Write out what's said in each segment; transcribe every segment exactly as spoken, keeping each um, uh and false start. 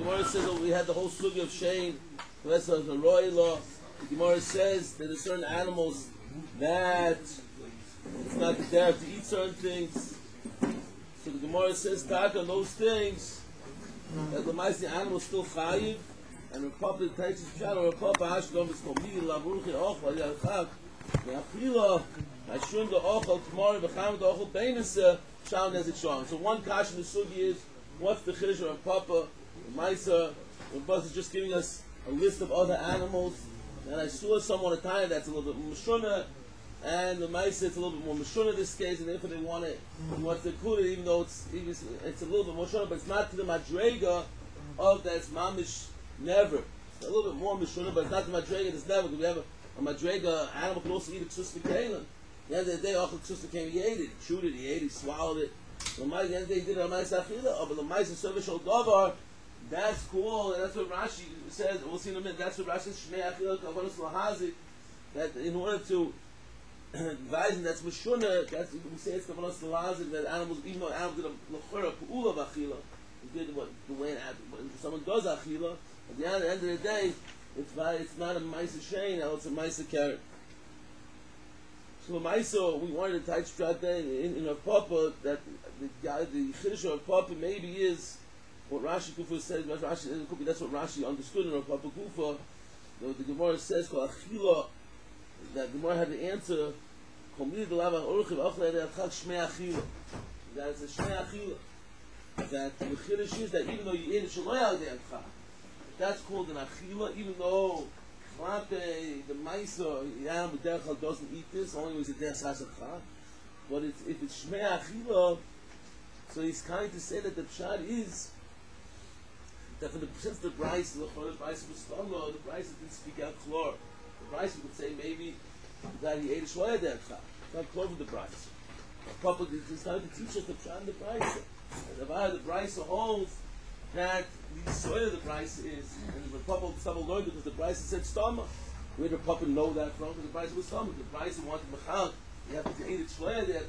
Gemara says that we had the whole sugi of Shane, the rest of the Roy law. The Gemara says that there's certain animals that it's not the dare to eat certain things. So the Gemara says that on those things, that the mice, the animals still chayiv, and the papa takes his child, or the papa hashkom is called midi lavuruchi ochla yachak, the achila, hashun the ochel tomorrow, b'cham the ochel beinase, shal nezik shom. So one kash in the sugi is, what's the chiddush of papa, the maisa, the boss is just giving us a list of other animals, and I saw someone a time that's a little bit mushuna, and the maisa it's a little bit more mushuna in this case, and if they want it, he wants to include it, even though it's it's a little bit mushuna, but it's not to the madrega of that's mamish never. It's a little bit more mushuna, but it's not the madrega that's never. Because we have a, a madrega animal can also eat a ksus v'kalim. At the end of the day, achel ksus v'kalim, he ate it, he chewed it, he ate it, he swallowed it. So at the end of the day, he did it on maisa achila, but the maisa service shal davar. That's cool, and that's what Rashi says. We'll see in a minute. That's what Rashi says. Shmei achila kavanos lahazik. That in order to advise that's mashuna. That's we say it's kavanos lahazik. That animals, even though animals did a lechora pu'ula v'achila, did what the way when someone does achila. At the end, at the end of the day, it's it's not a ma'isa shein, it's a ma'isa carrot. So the ma'isa we wanted to touch that in in a papa that the guy the chiddush of papa maybe is. What Rashi Kufa says, Rashi, that's what Rashi understood in Papa Kufa. The, the Gemara says, Achila, that the Gemara had the answer, that it's a Shmei Achila. That the Chiddush is that even though you ate it, that's called an Achila, even though Klape, the Maisa, the animal Derechal doesn't eat this, only when it's a Derech Hasachah. But it's, if it's Shmei Achila, so he's kind to say that the Pshad is that for the since the Bryce, the Bryce was stronger, the Bryce didn't speak out chlor. The Bryce would say maybe that he ate a shloya there. It's not chlor with the Bryce. The Papa is trying to teach us the Pshat the Bryce. And the the Bryce holds that the soil of the Bryce is, and the Papa someone learned because the Bryce said stomach. Where did the Papa know that from? Because the Bryce was stomach. The Bryce wanted mechal. You have to eat a shloya there.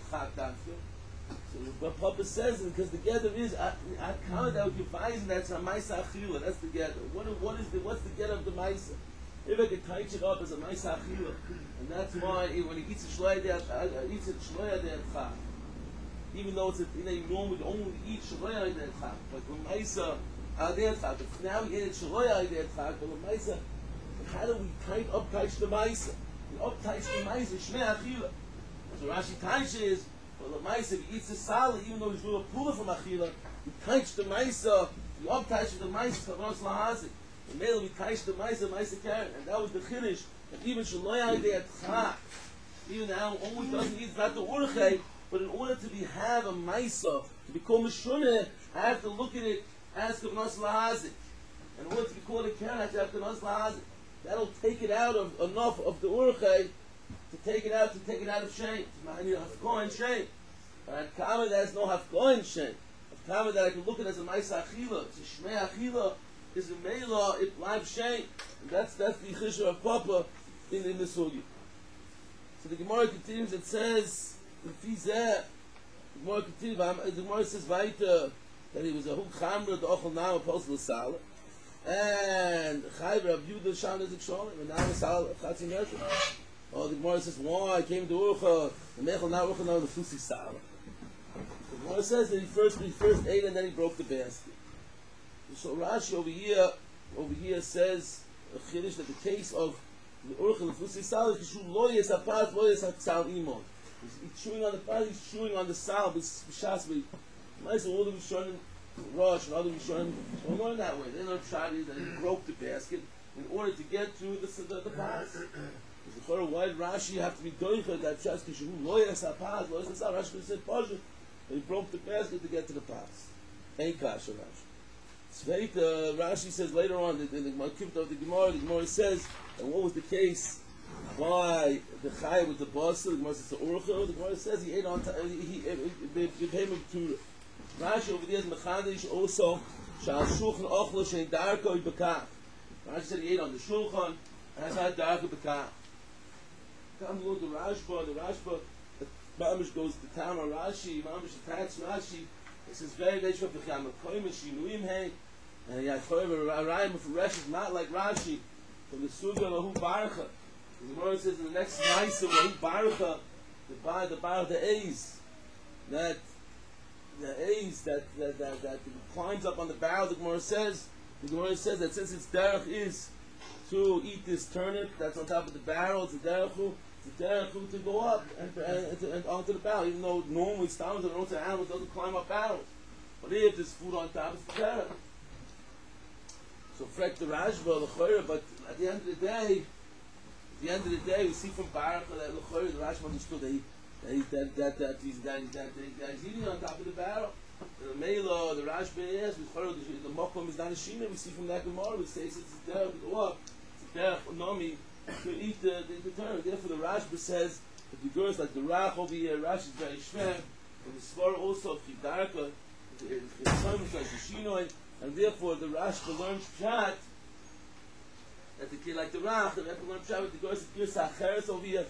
So what Papa says is because the gather is I count out you find that's a Maisa Achila, that's the gather. What what is the what's the gather of the Maisa? If I could touch it up as a Maisa Achila, and that's why when he eats a shloya there, eats a shloya there chak. Even though it's a, you know you normally only eat shloya there chak, but the Maisa are there chak. But now we eat shloya there chak, but the Maisa, how do we tight up touch the Maisa? We up touch the Maisa Shmei Achila. So Rashi touch is. Well, the Maisa, if he eats the salad, even though he's doing a pula from Achila, he touched the Maisa, he up-touched the Maisa, Kavanos Lahazik. The male, he touched the Maisa, Maisa Karen, and that was the Chiddush, that even Shaloyai they had Chak, even now, only doesn't eat, it's not the Urchei, but in order to be, have a Maisa, to become a Shuneh, I have to look at it as Kavanos Lahazik. And in order to be called a Karen, I have to have Kavanos Lahazik. That'll take it out of enough of the Urchei, to take it out, to take it out of shame. I need a hafkohen shame. And kama that has no hafkohen shame. Kama that I can look at as a ma'isa achila. It's a shmei achila. Is a meila, it live shame. And that's that's the chishur of Papa in, in the sugi. So the Gemara continues, it says, the Fizeh, the Gemara continues, the Gemara says, weiter, that he was a huk chamra, the ochel nam, opposed to the salad. And Chayv Rav Yehuda Sham is Ksholim, and now the salad, Chatzi Mershim. Oh, the Gemara says, why I came to Urcha, the Mechel now Urcha now the Fusi Salad. The Gemara says that he first he first ate and then he broke the basket. So Rashi over here over here says a chiddush that the case of the Urcha the Fusi Salad is Kishu lo yes apart lo yes sal imon. He's chewing on the part, he's chewing on the sal, but Shas we nice all the Rishonim Rosh and other Rishonim don't learn that way. They learn Pshat is that he broke the basket in order to get to the the, the pass. For why Rashi have to be doing for that just because you lawyers are pass, lawyers are sal. Rashi said Pasha, he broke the basket to get to the pass. Ain't kasha Rashi. Sveit Rashi says later on in the Malkivta of the Gemara, the Gemara says, and what was the case? Why the Chai was the boss? The Gemara says the Urcha. The Gemara says he ate on time. He he paid him to Rashi over there is Mechadish also Shal Shulchan Ochlo Shein Darko Ibakach. Rashi said he ate on the Shulchan and has had Darko Ibakach. Come look the Rashba, the Rashba, the Mamish goes to town on Rashi, Mamish attacks Rashi. It says very very short. And And yeah, a rhyme of Resh is not like Rashi from the Sugya Lahu Barucha. The Gemara says in the next Maisa Lahu Barucha, the bar the bar the A's that the A's that that, that that climbs up on the barrel. The Gemara says the Gemara says that since its derech is to eat this turnip that's on top of the barrel, it's a derech it's a derech to go up and, and, and onto the barrel. Even though normally stones and also animals doesn't climb up barrels, but if there's food on top, it's the derech. So frek the Rashba the Chayra, but at the end of the day. At the end of the day, we see from Baruch that the Rashba understood that he, that, he, that, that, that, he's, that, that, that he's eating on top of the barrel. The Mela, the Rashba is, the Mokum is not a Shina. We see from that Gemara, we say it's a derech, it's a derech, Nomi, to eat the, the, the turn. Therefore, the Rashba says that the girls like the Rach over here, Rash is very shver, and the Svar also, Fidarka, the son is like the Shinoin, and therefore the Rashba learns Pshat. That the kid like the Rach, the Rebbe learned Shabbat, the girls that Girsa Acheres over here,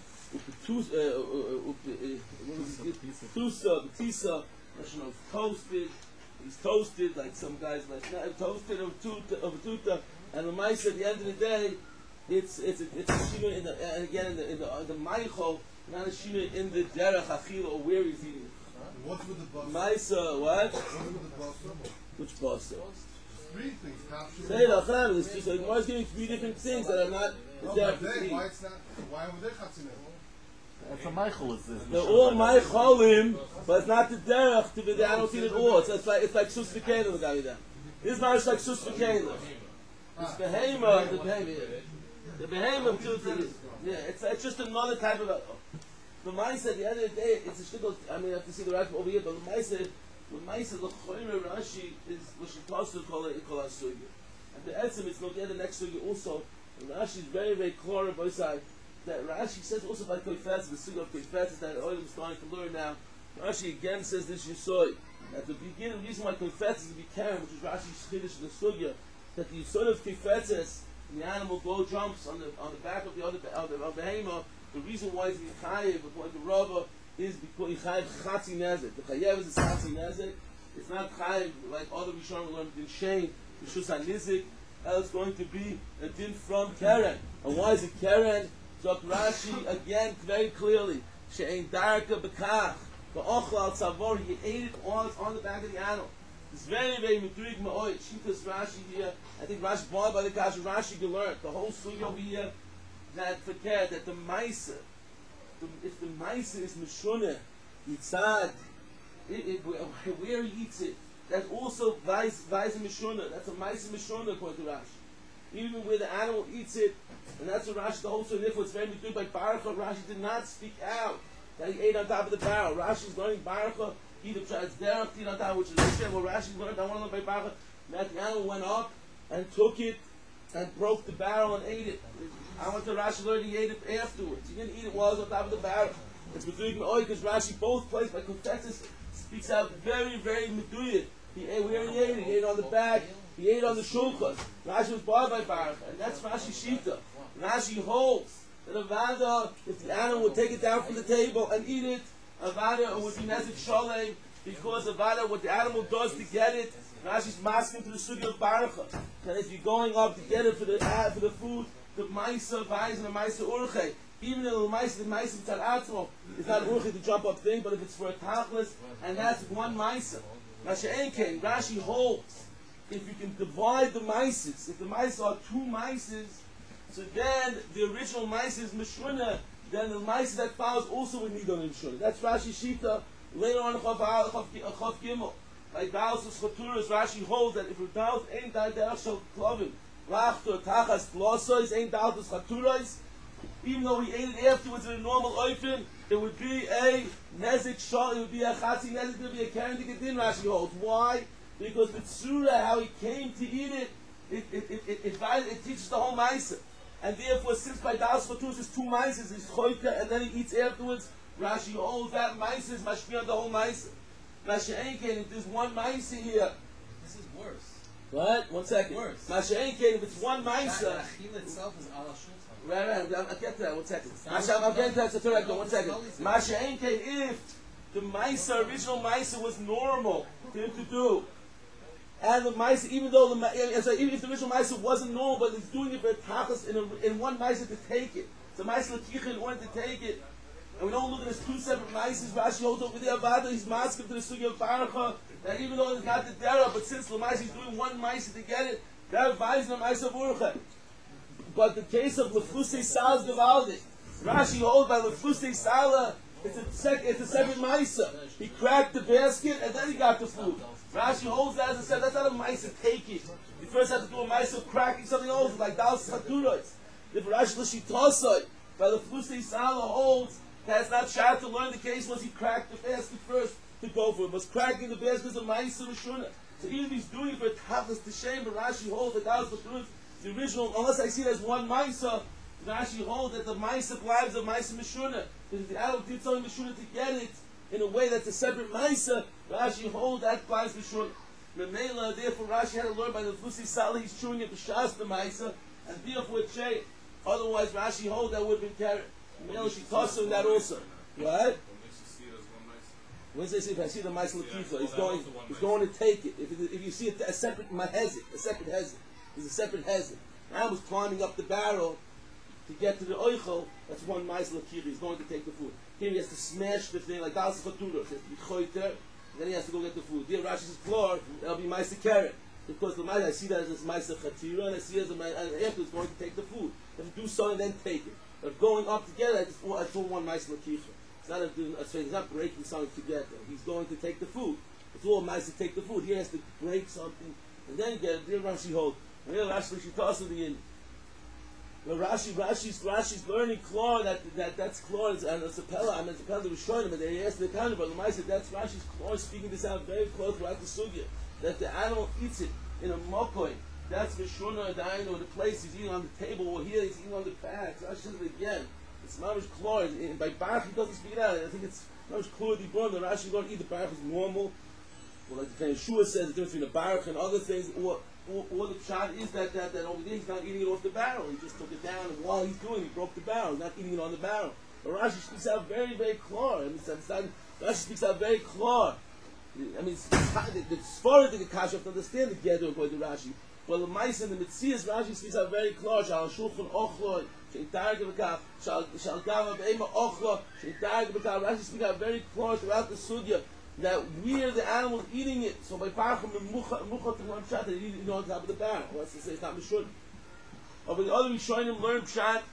Tusa, Betisa, notion of toasted, he's toasted, like some guys like that, toasted of Tuta, of Tuta, and the Maisa at the end of the day, it's it's a, it's a Shina in the, and again in the, in the, uh, the Maicho, not a Shina in the Derech Achil or where he's eating. What's with the bus? Maisa, what? What's with the bus? Which bus? Three things, captured. Say it, Acham, it's just like Gemara's giving three different things that are not no, there but to they, eat. why it's not? Why were they chatzin? That's a Michael is this. They're all Maicholim, but it's not the derech to be there. I don't see it all. It's, it's like it's like Sus V'Kelim, the guy there. This is not like Sus V'Kelim. It's Behema, the Behema. The Behema too. Yeah, it's it's just another type of. The Maisa at the end of the day, it's a shtickle. I mean, I have to see the right over here, but the Maisa. When Maisa the Choyre Rashi is what she supposed to call it, call it Sugya. And the Etzim is not yet the next Sugya also. And Rashi is very, very clear on both sides. That Rashi says also by Koifetz, the Sugya of Koifetz is that oil is starting to learn now. Rashi again says this Yisoi. At the beginning, the reason why Koifetz is to be Karen, which is Rashi's Chiddush in the Sugya, that the Yisoi of Koifetz is, the animal go jumps on the on the back of the other of the, of the Behema. The reason why it's Yichayev, according to Rava, is because Yichayev Chatzi Nezek. The Chayev is a Chatzi Nezek. It's not Chayev like other Rishonim learned in Shane, Rishus HaNizik. It's going to be a din from Keren. And why is it Keren? So Rashi again very clearly. She'ein darka bekach. Ba'ochla al tzavor. He ate it on, on the back of the animal. It's very, very medrig ma'oy. Shitas Rashi here. I think Rashi bought by the Kasha Rashi can learn. The whole sugi over here that forget that the Maisa, if the Maisa is Meshuneh, Yitzad, it, it, where he eats it, that's also Vais Meshuneh. That's a Maisa Meshuneh according to Rashi. Even where the animal eats it, and that's what Rashi, the whole so therefore it's very good by Baruch. Rashi did not speak out that he ate on top of the barrel. Rashi's learning Baruch, either tries derech to eat on top, which is the same. Well, Rashi learned, I want to learn by Baruch, that the animal went up and took it and broke the barrel and ate it. I went to Rashi learn he ate it afterwards. He didn't eat it while it was on top of the barrel. It's Meduik Me'oi because Rashi both places by Kufetzis speaks out very, very Meduik. He ate where he ate it. He ate on the back. He ate on the shulchan. Rashi was barred by Baruch. And that's Rashi Shita. Rashi holds that Avada, if the animal would take it down from the table and eat it, Avada would be Nezik Sholem because Avada, what the animal does to get it, Rashi's masking to the Sugi of Baruch. And if you're going up to get it for the, uh, for the food, the Maisa Vais and the Maisa Urche. Even though the Maisa, the Maisa Mitzad Atzmo is not Urche to jump up thing, but if it's for a Tachlis, and that's one Maisa. Rashi Enkein, Rashi holds, if you can divide the Maises, if the Maises are two Maises, so then the original Maisa is Meshunah, then the Maisa that follows also would need on Meshunah. That's Rashi Shita, later on in Chav Gimel. Like Dallas Chaturas, Rashi holds that if a Dallas ain't died there, shall Klovim. Rachtor, Tachas, Glossois, ain't Dallas Chaturas. Even though he ate it afterwards in a normal oifen, it would be a Nezik Shal, it would be a Chatzi Nezik, it would be a Karen Dikadin, Rashi holds. Why? Because the Tzura, how he came to eat it, it, it, it, it, it, it teaches the whole Maisa. And therefore, since by Dallas Chaturas is two Maisas, he's Choyka, and then he eats afterwards, Rashi holds that Maisa is Mashmi on the whole Maisa. Masha Enkein, if there's one Maisa here. This is worse. What? One second. Worse. Masha Enkein, if it's one Maisa. The Achil itself is ala shulchan. Right, right, I'll, I'll get to that, one second. Masha, I'll get to that, it's a third, one second. Masha Enkein, if the Maisa, original Maisa was normal for him to do, And the Maisa, even though the Ma- and so even if the original Maisa wasn't known, but he's doing it for Tachas in, a, in one Maisa to take it. So Maisa Lakicha in order to take it. And we don't look at this two separate Maisas. Rashi holds over there, Vada, he's masking to the Sugya of Barucha, that even though it's not the Dera, but since the Maisa is doing one Maisa to get it, that buys the Maisa Barucha. But the case of Lefusei Sal's Gavaldi, Rashi holds by Lefusei Sala, it's a, sec, it's a separate Maisa. He cracked the basket and then he got the food. Rashi holds that, as I said, that's not a Maisa take it. You first have to do a Maisa of cracking something else, like Dal Saturais. If Rashi Lashitosai, by Lefusei Sala holds, that's not shot to learn the case once he cracked the basket first to go for it. Was cracking the basket is a Maisa Rishuna. So even if he's doing it for Tachlis to shame, but Rashi holds that Dal Saturais, the original, unless I see it as one Maisa, Rashi holds that the Maisa lives of Maisa Mishuna. Because if the adult did something Mishuna to get it in a way that's a separate Maisa, Rashi holds that lives Mishuna. Memela, therefore Rashi had to learn by the Fusi Sali, he's chewing it B'shas the Maisa, and therefore it's shame. Otherwise Rashi holds that would have been carried. Memela, she tossed him that also. Right? When they say if I see the Maisa Lakifa, he's going, he's going to take it. If, it, if you see it, a separate Mahezit, a separate Hezit, there's a separate Hezit. Now was climbing up the barrel to get to the oichel, that's one Maisa Lakifa, he's going to take the food. Here he has to smash the thing, like Dalsa Chatura, he has to be choiter, and then he has to go get the food. Here Rashi says floor, that'll be Maisa Karen. Because the Maisa, I see that as Maisa Chatira, and I see it as a Maisa, and after it's going to take the food. If you do something, then take it. But going up together, it's all, it's all one Maisa Lakifa. It's not a, a, he's not breaking something together. He's going to take the food. It's all Maisa take the food. He has to break something, and then get it. Here Rashi holds. And here Rashi, she tosses the in. Well, Rashi, Rashi's, Rashi's learning Klor that that that's Klor and it's a Pella. I mean, it's a Pella. They were showing him, and they asked the counter, but Lamai said that's Rashi's Klor speaking this out very close throughout the sugya that the animal eats it in a mokoi. That's Mishuna Dain or the place he's eating on the table, or here he's eating on the pack. Rashi says it again. It's Mamish Klor. And by Baruch he doesn't speak it out. I think it's Mamish Klor the born. The Rashi going to eat the Baruch is normal. Well, like the Yeshua says, the difference between the Baruch and other things. Or Or, or the shot is that, that that over there he's not eating it off the barrel. He just took it down, and while he's doing it, he broke the barrel. He's not eating it on the barrel. But Rashi speaks out very, very clear. I mean, it's, it's not, Rashi speaks out very clear. I mean, it's, it's, it's far to the Kasha to understand the Gedor according to Rashi. But the Mice and the Metzias, Rashi speaks out very clear. Shal Shulchan Ochlo, Sheitar Gevakav, Shal Gava Be'ema Ochlo, Sheitar Gevakav. Rashi speaks out very clear throughout the Sugya that we are the animals eating it. So by Parachim and Mucha to learn Pshat, they eat it on top of the barrel. That's to say it's not Mishun. Or by the other Rishonim learn Pshat,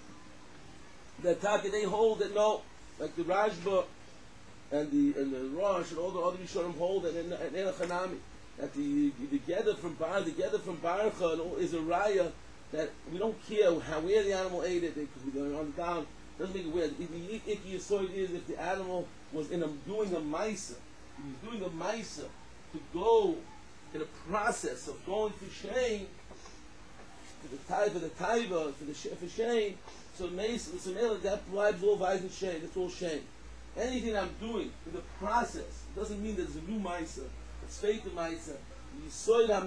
that Taka they hold that no, like the Rajba and the and the Rosh and all the other Rishonim hold that in El Hanami, that the the gather from Bar, the gather from Barucha and all is a raya that we don't care how where the animal ate it because we're going on down. Doesn't make it weird. The icky assoid is if the animal was in a doing a Maisa. He's doing a Maisa to go in a process of going to shame for the taiva, for the taiva, for the for shame. So Maisa, so Maisa, that bribes all vibes and shame. That's all shame. Anything I'm doing in the process it doesn't mean there's a new Maisa. It's fake the Maisa. You saw it.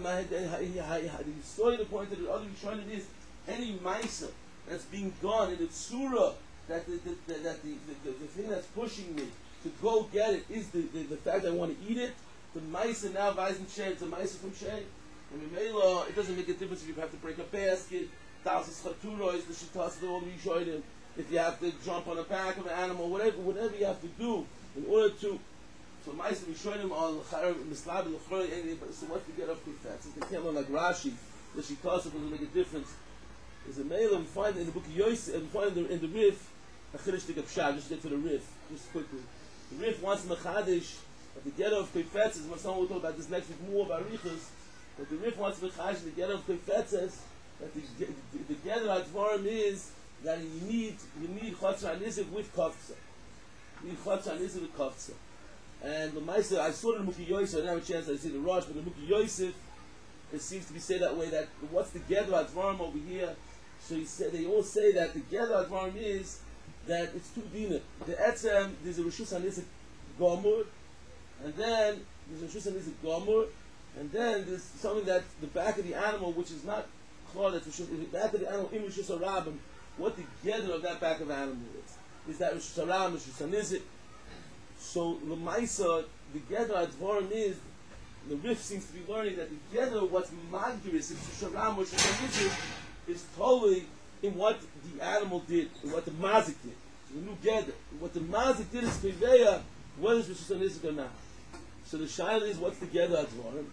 You saw it. The point that the other Rishonim is any Maisa that's being done in the surah that the, the, the, that the, the, the, the thing that's pushing me to go get it is the, the, the fact that I want to eat it. The Maisa now Vaisen Shem, it's a Maisa from Shem. And in Mela, it doesn't make a difference if you have to break a basket, thousands of chaturos, the shitas, the all showed him. If you have to jump on the back of an animal, whatever, whatever you have to do in order to. So Maisa we showed him on Mislab and L'chor. So what to get up with that? Since they can't learn like Rashi, the shitas doesn't make a difference. There's a Mela we find in the book of Yosef, and we find in the, in the Rif. A chiddush to Gapshah, just get to the Rif, just quickly. The Rif wants Mechadish, but the Ghetto of Koifetzes, when someone will talk about this next week more about Arichas, but the Rif wants Mechadish, the Ghetto of Koifetzes, that the, the, the Ghetto Advarim is that you need, you need Chotzer Anizik with Kovtza. You need Chotzer Anizik with Kovtza. And the Maisa, I saw it in the Muki Yosef, I didn't have a chance to see the Rosh, but the Muki Yosef, it seems to be said that way, that what's the Ghetto Advarim over here? So he said, they all say that the Ghetto Advarim is that it's two dina. The etzem, there's a rishus anizik gomur, and then there's a rishus anizik gomur, and then there's something that the back of the animal, which is not called that's rishus, the back of the animal in rishus harabim. What the gather of that back of the animal is? Is that rishus harabim, rishus anizik? So the Maisa, the gather advarim is the Rif seems to be learning that together what's magirus in Shusharam or Shusharam is totally in what the animal did, in what the mazik did. So the new gather. What the mazik did is Keveya, whether it's Rishus HaNizik or not. So the shaila is what's the gather advarim.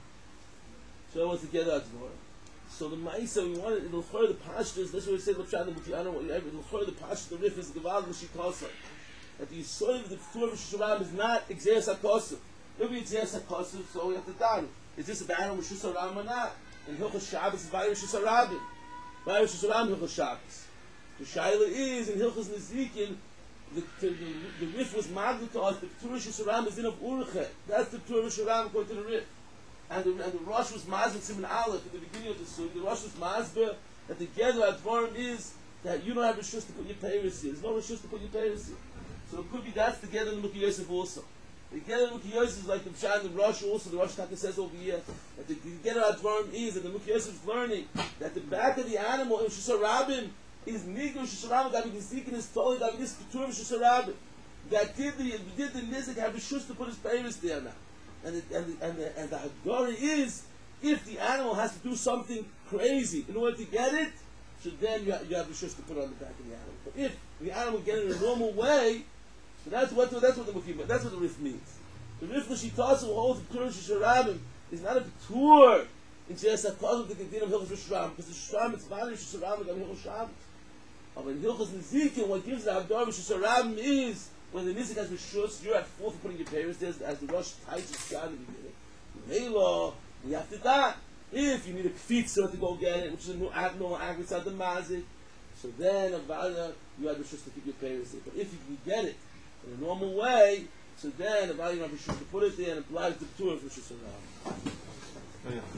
So what's the gather advarim. So the Ma'isa, we wanted, it'll further the pastures, that's what we said, L'pshat L'Mutiana, whatever, it'll further the pastures, the Rif is the Gavad L'Shikasa. That the Yisrael of the Ketur of Shusharam is not Exeris HaKosuv. Maybe it's Exeris HaKosuv, so we have to down. Is this a battle with Shusharam or not? And Hilchas Shabbos is Vayir Shusharabim. Vayir Shusharam Hilchas Shabbos. The Shaila is, in Hilchas Nezikin, the, the, the, the Rif was magnet to us, the Ketur of Shusharam is in of Urche. That's the Ketur of Shusharam according to the Rif. And the, and the Rosh was Mazber Simon Aleph at the beginning of the Sugi. The Rosh was Mazber that the Gather Advarim is that you don't have Rishus to put your Peiris here. There's no Rishus to put your Peiris here. So it could be that's the Gather in Luki Yosef also. The Gather in Luki Yosef is like the Pshat and the Rosh also. The Rosh Taka says over here that the, the Gather Advarim is that the Luki Yosef is learning that the back of the animal in Shusharabim is Nigru Shusharabim that we can seek in his Toli that we can Ketur of Shusharabim. That did the, did the Nizik have Rishus to put his Peiris there now. And the, and the, and the, and the Hagari is, if the animal has to do something crazy in order to get it, so then you have, you have the shush to put on the back of the animal. But if the animal get it in a normal way, so that's what that's what the Mukim, that's what the Rif means. The Rif L'Shitasu holds the Ketur Shusharabim is not a Ketur in Jes HaKosuv the Kedin of Hilchas Shusharabim, because the Shusharabim it's Vayir Shusharabim and Hilchas Shabbos. But in Hilchas Nezikin, what gives the Hagari Shusharabim is when the Nizik has Rishus, you're at fault for putting your parents there, as the Rosh Taich is God in the beginning. Mela, you have to die. If you need a kfitza to go get it, which is a new abnormal agric at the mazik, so then a value you have Rishus to keep your parents there. But if you can get it in a normal way, so then a value you have Rishus to put it there and apply it to the tour of Rishus around.